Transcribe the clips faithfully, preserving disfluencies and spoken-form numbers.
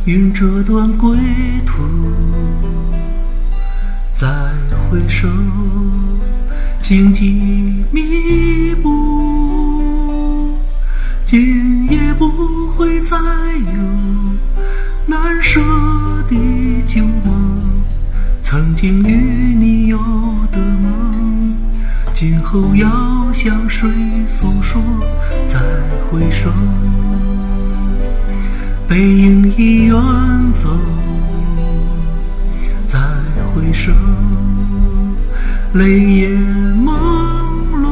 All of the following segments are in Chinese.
云这段归途，再回首，荆棘密布，今夜不会再有难舍的旧梦，曾经与你有的梦，今后要向谁诉说？再回首，背影已远走，再回首，泪眼朦胧，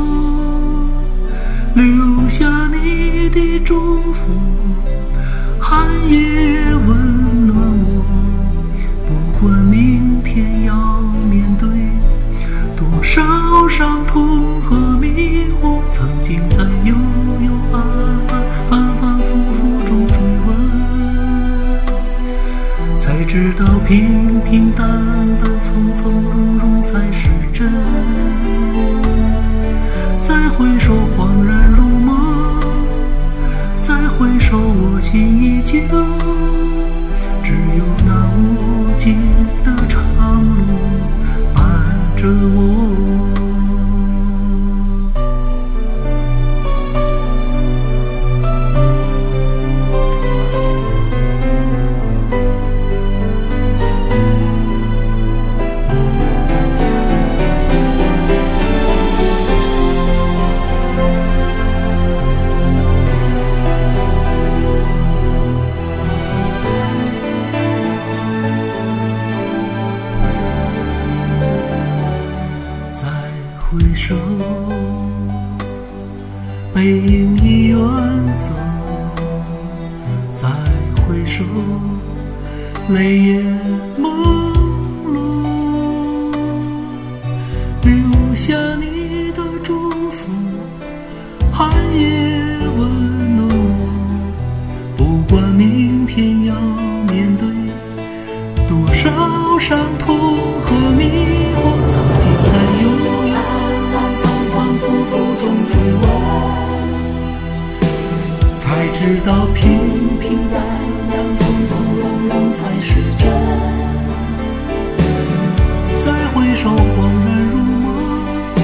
留下你的祝福，寒夜温暖我，不管明天要面对多少伤痛和迷惑，曾经在幽幽暗暗反反复复中追问，才知道平平淡淡从从容容才是真。再回首恍然如梦，再回首我心依旧，只有那无尽的长路伴着我。回首，背影已远走，再回首，泪眼朦胧，留下你的祝福，寒夜温暖我，不管明天要面对多少伤痛和迷惑，曾经在幽幽才知道平平淡淡从从容容才是真。再回首恍然如梦，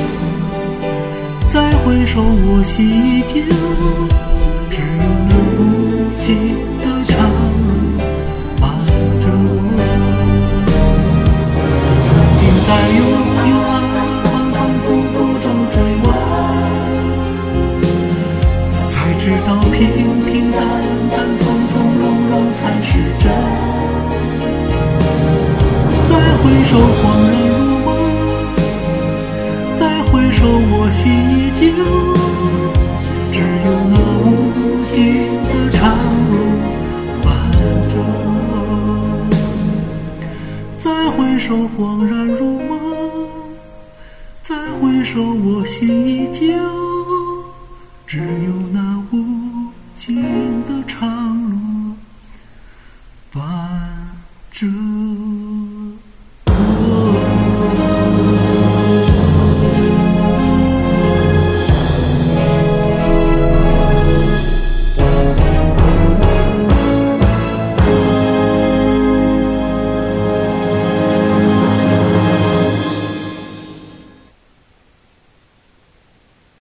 再回首我心依旧，只有那无尽的长路伴着我。曾经在幽幽暗暗反反复复中追问，才知道平平淡淡从从容容才是真。再回首恍然如梦，再回首我心依旧，只有那无尽的长路伴着我。再回首恍然如梦，再回首我心依旧，只有那